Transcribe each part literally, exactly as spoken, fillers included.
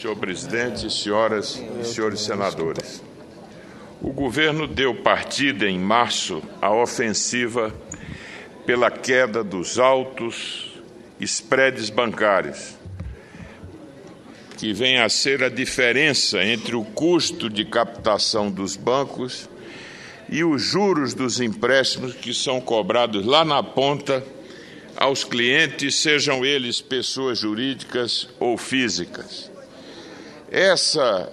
Senhor presidente, senhoras e senhores senadores, o governo deu partida em março à ofensiva pela queda dos altos spreads bancários, que vem a ser a diferença entre o custo de captação dos bancos e os juros dos empréstimos que são cobrados lá na ponta aos clientes, sejam eles pessoas jurídicas ou físicas. Essa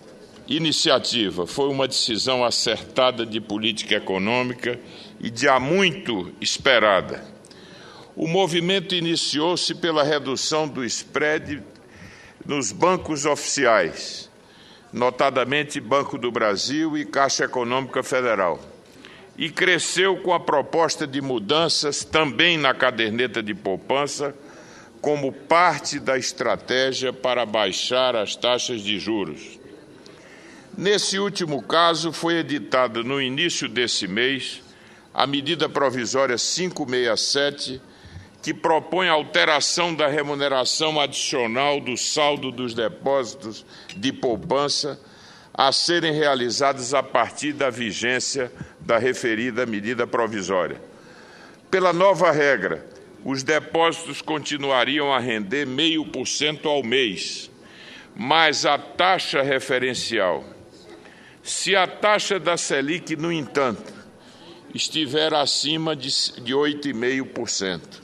iniciativa foi uma decisão acertada de política econômica e de há muito esperada. O movimento iniciou-se pela redução do spread nos bancos oficiais, notadamente Banco do Brasil e Caixa Econômica Federal, e cresceu com a proposta de mudanças também na caderneta de poupança, como parte da estratégia para baixar as taxas de juros. Nesse último caso, foi editada no início desse mês a medida provisória quinhentos e sessenta e sete, que propõe a alteração da remuneração adicional do saldo dos depósitos de poupança a serem realizados a partir da vigência da referida medida provisória. Pela nova regra, os depósitos continuariam a render zero vírgula cinco por cento ao mês, mas a taxa referencial, se a taxa da Selic, no entanto, estiver acima de oito vírgula cinco por cento,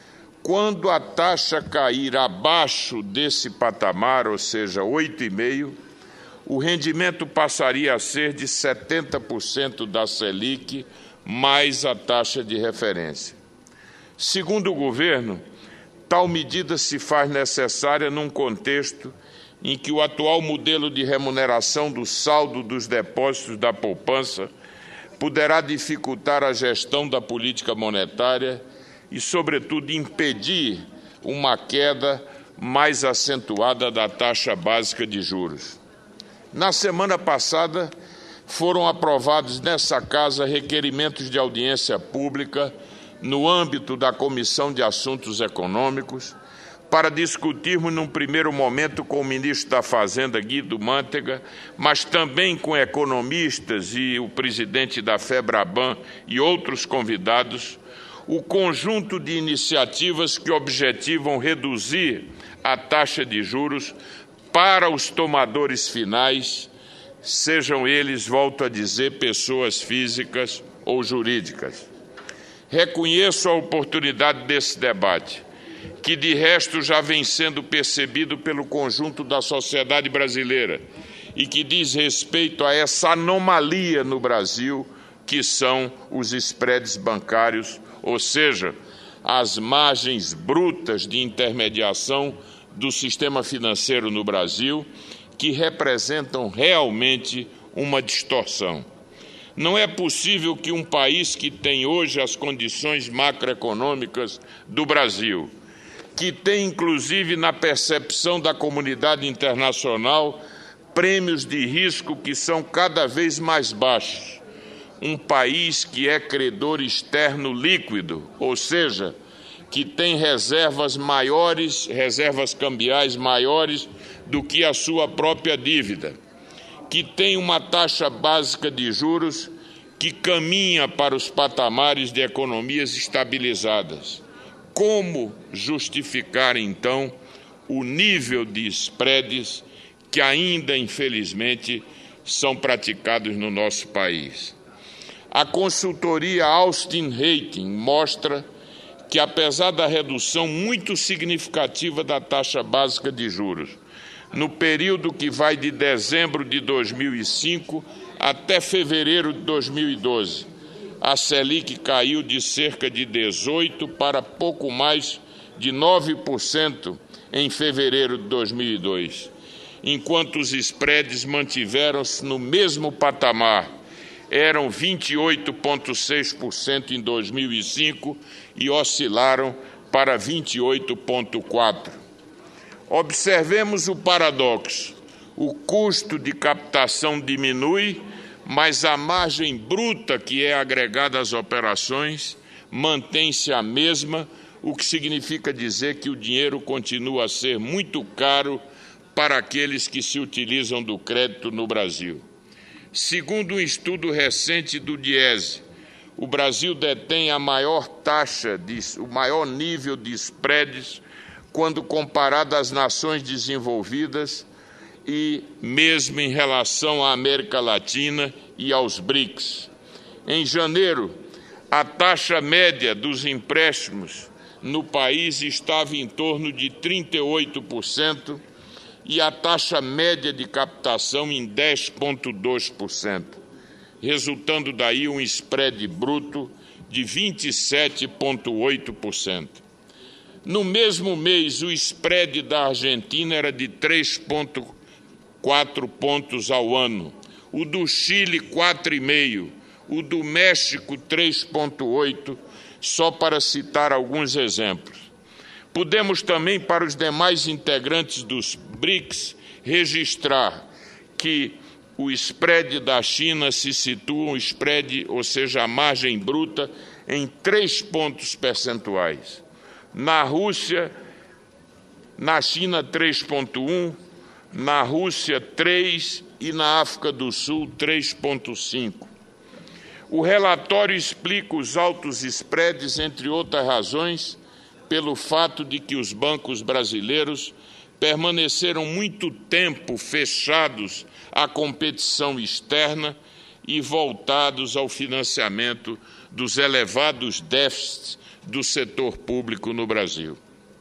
quando a taxa cair abaixo desse patamar, ou seja, oito vírgula cinco por cento, o rendimento passaria a ser de setenta por cento da Selic mais a taxa de referência. Segundo o governo, tal medida se faz necessária num contexto em que o atual modelo de remuneração do saldo dos depósitos da poupança poderá dificultar a gestão da política monetária e, sobretudo, impedir uma queda mais acentuada da taxa básica de juros. Na semana passada, foram aprovados nessa Casa requerimentos de audiência pública no âmbito da Comissão de Assuntos Econômicos para discutirmos, num primeiro momento, com o ministro da Fazenda, Guido Mantega, mas também com economistas e o presidente da FEBRABAN e outros convidados, o conjunto de iniciativas que objetivam reduzir a taxa de juros para os tomadores finais, sejam eles, volto a dizer, pessoas físicas ou jurídicas. Reconheço a oportunidade desse debate, que de resto já vem sendo percebido pelo conjunto da sociedade brasileira e que diz respeito a essa anomalia no Brasil, que são os spreads bancários, ou seja, as margens brutas de intermediação do sistema financeiro no Brasil, que representam realmente uma distorção. Não é possível que um país que tem hoje as condições macroeconômicas do Brasil, que tem inclusive na percepção da comunidade internacional prêmios de risco que são cada vez mais baixos, um país que é credor externo líquido, ou seja, que tem reservas maiores, reservas cambiais maiores do que a sua própria dívida, que tem uma taxa básica de juros que caminha para os patamares de economias estabilizadas. Como justificar, então, o nível de spreads que ainda, infelizmente, são praticados no nosso país? A consultoria Austin Rating mostra que, apesar da redução muito significativa da taxa básica de juros, no período que vai de dezembro de dois mil e cinco até fevereiro de dois mil e doze, a Selic caiu de cerca de dezoito por cento para pouco mais de nove por cento em fevereiro de dois mil e dois, enquanto os spreads mantiveram-se no mesmo patamar. Eram vinte e oito vírgula seis por cento em dois mil e cinco e oscilaram para vinte e oito vírgula quatro por cento. Observemos o paradoxo. O custo de captação diminui, mas a margem bruta que é agregada às operações mantém-se a mesma, o que significa dizer que o dinheiro continua a ser muito caro para aqueles que se utilizam do crédito no Brasil. Segundo um estudo recente do Diese, o Brasil detém a maior taxa, de, o maior nível de spreads quando comparado às nações desenvolvidas e mesmo em relação à América Latina e aos BRICS. Em janeiro, a taxa média dos empréstimos no país estava em torno de trinta e oito por cento e a taxa média de captação em dez vírgula dois por cento, resultando daí um spread bruto de vinte e sete vírgula oito por cento. No mesmo mês, o spread da Argentina era de três vírgula quatro pontos ao ano, o do Chile quatro vírgula cinco, o do México três vírgula oito, só para citar alguns exemplos. Podemos também, para os demais integrantes dos BRICS, registrar que o spread da China se situa, um spread, ou seja, a margem bruta, em três pontos percentuais. Na Rússia, na China três vírgula um, na Rússia três e na África do Sul três vírgula cinco. O relatório explica os altos spreads, entre outras razões, pelo fato de que os bancos brasileiros permaneceram muito tempo fechados à competição externa e voltados ao financiamento dos elevados déficits do setor público no Brasil.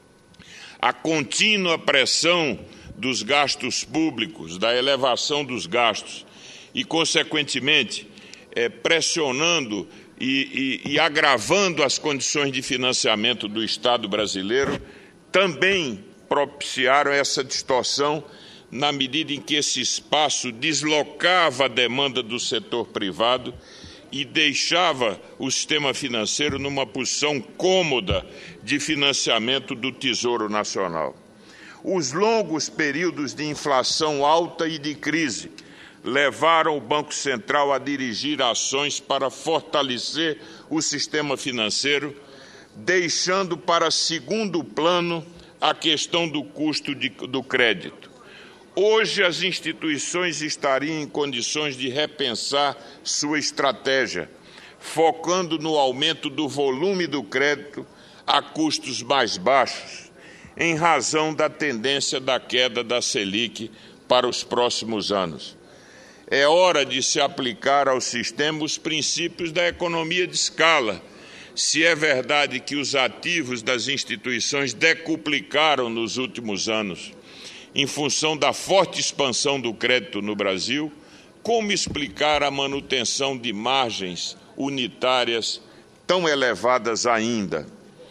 A contínua pressão dos gastos públicos, da elevação dos gastos e, consequentemente, é, pressionando e, e, e agravando as condições de financiamento do Estado brasileiro, também propiciaram essa distorção na medida em que esse espaço deslocava a demanda do setor privado e deixava o sistema financeiro numa posição cômoda de financiamento do Tesouro Nacional. Os longos períodos de inflação alta e de crise levaram o Banco Central a dirigir ações para fortalecer o sistema financeiro, deixando para segundo plano a questão do custo de, do crédito. Hoje, as instituições estariam em condições de repensar sua estratégia, focando no aumento do volume do crédito a custos mais baixos, em razão da tendência da queda da Selic para os próximos anos. É hora de se aplicar ao sistema os princípios da economia de escala. Se é verdade que os ativos das instituições decuplicaram nos últimos anos, em função da forte expansão do crédito no Brasil, como explicar a manutenção de margens unitárias tão elevadas ainda?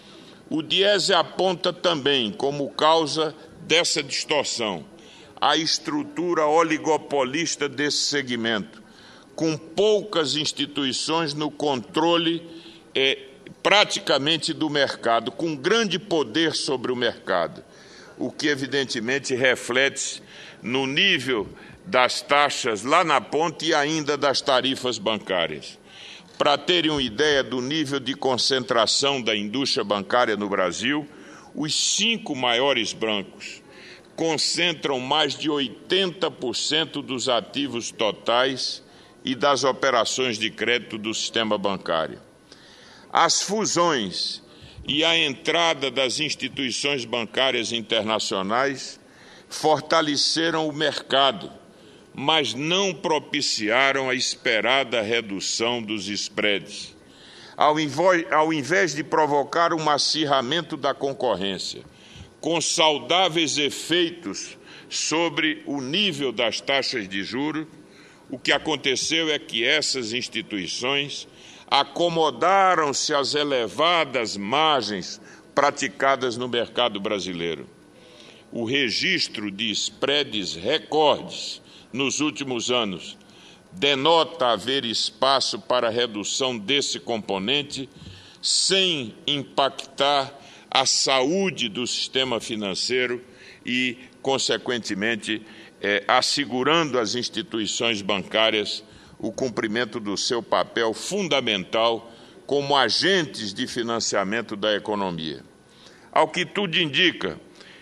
O Diese aponta também como causa dessa distorção a estrutura oligopolista desse segmento, com poucas instituições no controle é, praticamente do mercado, com grande poder sobre o mercado, o que evidentemente reflete no nível das taxas lá na ponta e ainda das tarifas bancárias. Para terem uma ideia do nível de concentração da indústria bancária no Brasil, os cinco maiores bancos concentram mais de oitenta por cento dos ativos totais e das operações de crédito do sistema bancário. As fusões e a entrada das instituições bancárias internacionais fortaleceram o mercado, mas não propiciaram a esperada redução dos spreads. Ao invés de provocar um acirramento da concorrência, com saudáveis efeitos sobre o nível das taxas de juros, o que aconteceu é que essas instituições acomodaram-se às elevadas margens praticadas no mercado brasileiro. O registro de spreads recordes nos últimos anos denota haver espaço para a redução desse componente sem impactar a saúde do sistema financeiro e, consequentemente, é, assegurando às instituições bancárias o cumprimento do seu papel fundamental como agentes de financiamento da economia. Ao que tudo indica,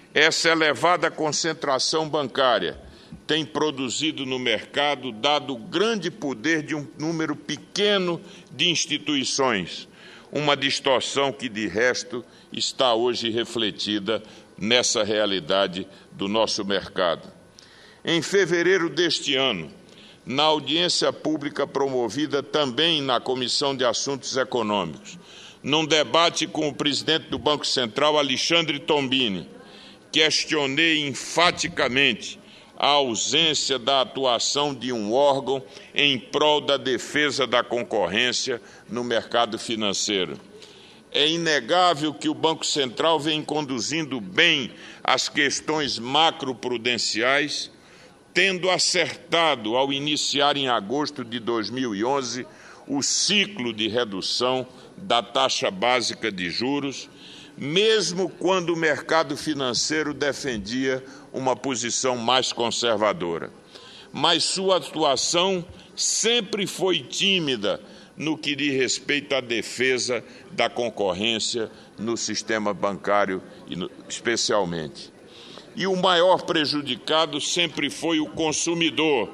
Essa elevada concentração bancária tem produzido no mercado, dado o grande poder de um número pequeno de instituições, uma distorção que, de resto, está hoje refletida nessa realidade do nosso mercado. Em fevereiro deste ano, na audiência pública promovida também na Comissão de Assuntos Econômicos, num debate com o presidente do Banco Central, Alexandre Tombini, questionei enfaticamente a ausência da atuação de um órgão em prol da defesa da concorrência no mercado financeiro. É inegável que o Banco Central vem conduzindo bem as questões macroprudenciais, tendo acertado, ao iniciar em agosto de dois mil e onze, o ciclo de redução da taxa básica de juros, mesmo quando o mercado financeiro defendia uma posição mais conservadora. Mas sua atuação sempre foi tímida no que diz respeito à defesa da concorrência no sistema bancário, especialmente. E o maior prejudicado sempre foi o consumidor,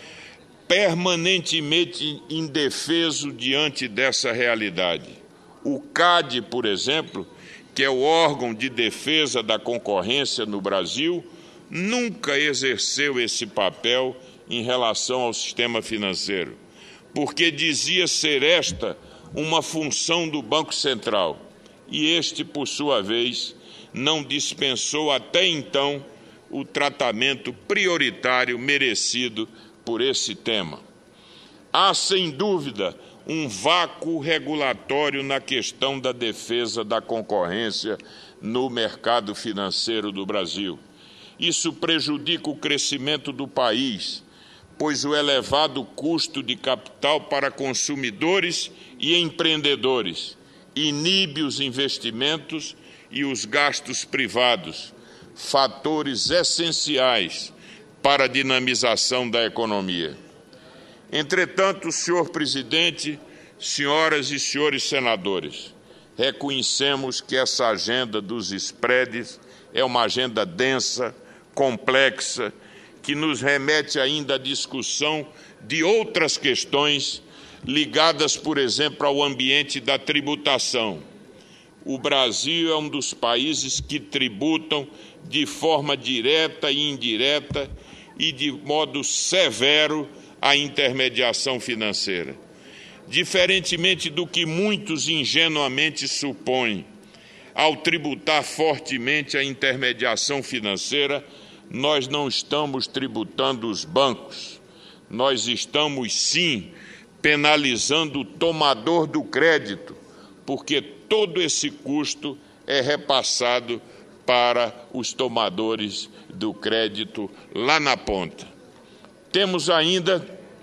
permanentemente indefeso diante dessa realidade. O C A D, por exemplo, que é o órgão de defesa da concorrência no Brasil, nunca exerceu esse papel em relação ao sistema financeiro, porque dizia ser esta uma função do Banco Central, e este, por sua vez, não dispensou até então o tratamento prioritário merecido por esse tema. Há, sem dúvida, um vácuo regulatório na questão da defesa da concorrência no mercado financeiro do Brasil. Isso prejudica o crescimento do país, pois o elevado custo de capital para consumidores e empreendedores inibe os investimentos e os gastos privados, fatores essenciais para a dinamização da economia. Entretanto, senhor presidente, senhoras e senhores senadores, reconhecemos que essa agenda dos spreads é uma agenda densa, complexa, que nos remete ainda à discussão de outras questões ligadas, por exemplo, ao ambiente da tributação. O Brasil é um dos países que tributam de forma direta e indireta e de modo severo a intermediação financeira. Diferentemente do que muitos ingenuamente supõem, ao tributar fortemente a intermediação financeira, nós não estamos tributando os bancos, nós estamos, sim, penalizando o tomador do crédito, porque todo esse custo é repassado para os tomadores do crédito lá na ponta. Temos ainda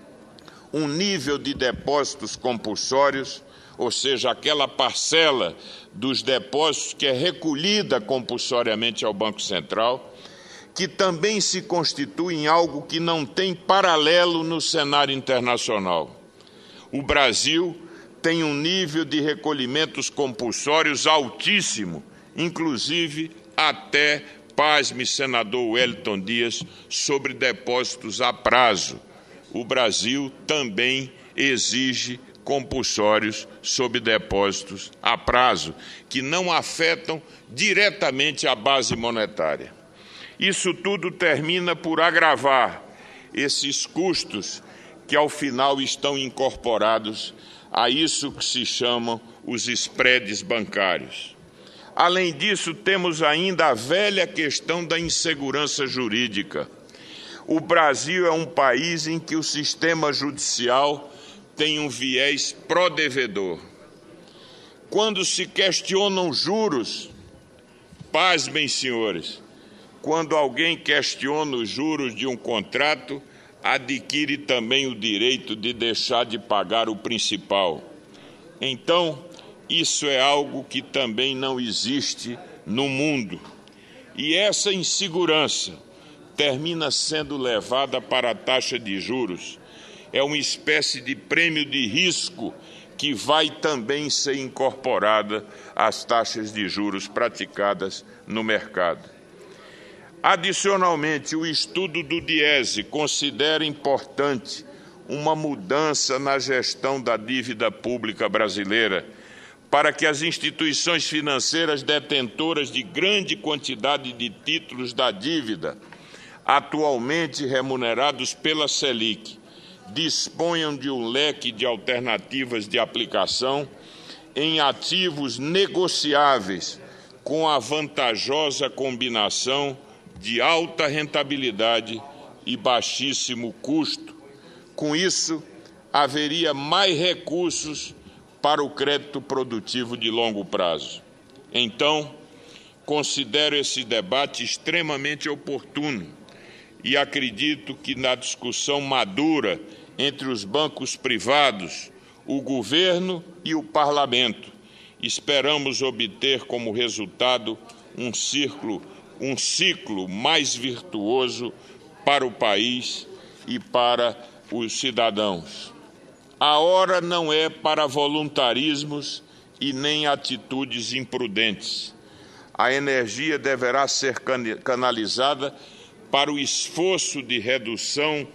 um nível de depósitos compulsórios, ou seja, aquela parcela dos depósitos que é recolhida compulsoriamente ao Banco Central, que também se constitui em algo que não tem paralelo no cenário internacional. O Brasil tem um nível de recolhimentos compulsórios altíssimo, inclusive até, pasme, senador Wellington Dias, sobre depósitos a prazo. O Brasil também exige compulsórios sobre depósitos a prazo, que não afetam diretamente a base monetária. Isso tudo termina por agravar esses custos que, ao final, estão incorporados a isso que se chamam os spreads bancários. Além disso, temos ainda a velha questão da insegurança jurídica. O Brasil é um país em que o sistema judicial tem um viés pró-devedor. Quando se questionam juros, pasmem, senhores, quando alguém questiona os juros de um contrato, adquire também o direito de deixar de pagar o principal. Então, isso é algo que também não existe no mundo. E essa insegurança termina sendo levada para a taxa de juros. É uma espécie de prêmio de risco que vai também ser incorporada às taxas de juros praticadas no mercado. Adicionalmente, o estudo do Diese considera importante uma mudança na gestão da dívida pública brasileira, para que as instituições financeiras detentoras de grande quantidade de títulos da dívida, atualmente remunerados pela Selic, disponham de um leque de alternativas de aplicação em ativos negociáveis com a vantajosa combinação de alta rentabilidade e baixíssimo custo. Com isso, haveria mais recursos para o crédito produtivo de longo prazo. Então, considero esse debate extremamente oportuno e acredito que na discussão madura entre os bancos privados, o governo e o parlamento, esperamos obter como resultado um círculo, um ciclo mais virtuoso para o país e para os cidadãos. A hora não é para voluntarismos e nem atitudes imprudentes. A energia deverá ser canalizada para o esforço de redução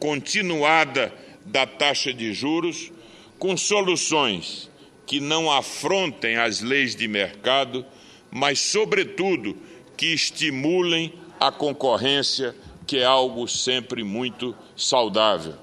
continuada da taxa de juros, com soluções que não afrontem as leis de mercado, mas, sobretudo, que estimulem a concorrência, que é algo sempre muito saudável.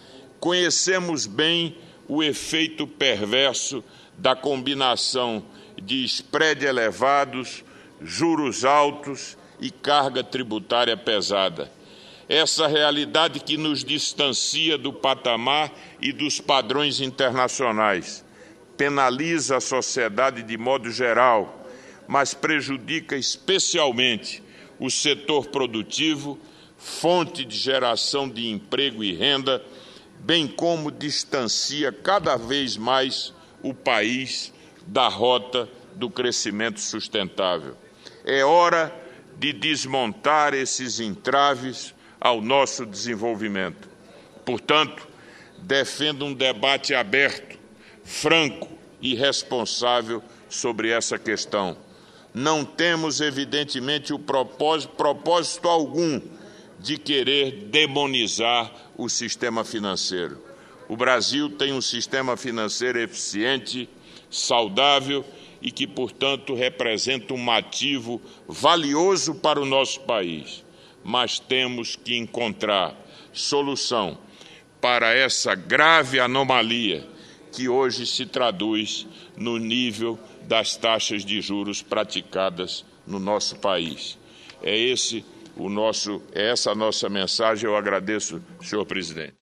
Conhecemos bem o efeito perverso da combinação de spread elevados, juros altos e carga tributária pesada. Essa realidade que nos distancia do patamar e dos padrões internacionais, penaliza a sociedade de modo geral, mas prejudica especialmente o setor produtivo, fonte de geração de emprego e renda, bem como distancia cada vez mais o país da rota do crescimento sustentável. É hora de desmontar esses entraves ao nosso desenvolvimento. Portanto, defendo um debate aberto, franco e responsável sobre essa questão. Não temos, evidentemente, o propósito, propósito algum de querer demonizar o sistema financeiro. O Brasil tem um sistema financeiro eficiente, saudável e que, portanto, representa um ativo valioso para o nosso país. Mas temos que encontrar solução para essa grave anomalia que hoje se traduz no nível das taxas de juros praticadas no nosso país. É esse o nosso, é essa a nossa mensagem. Eu agradeço, senhor presidente.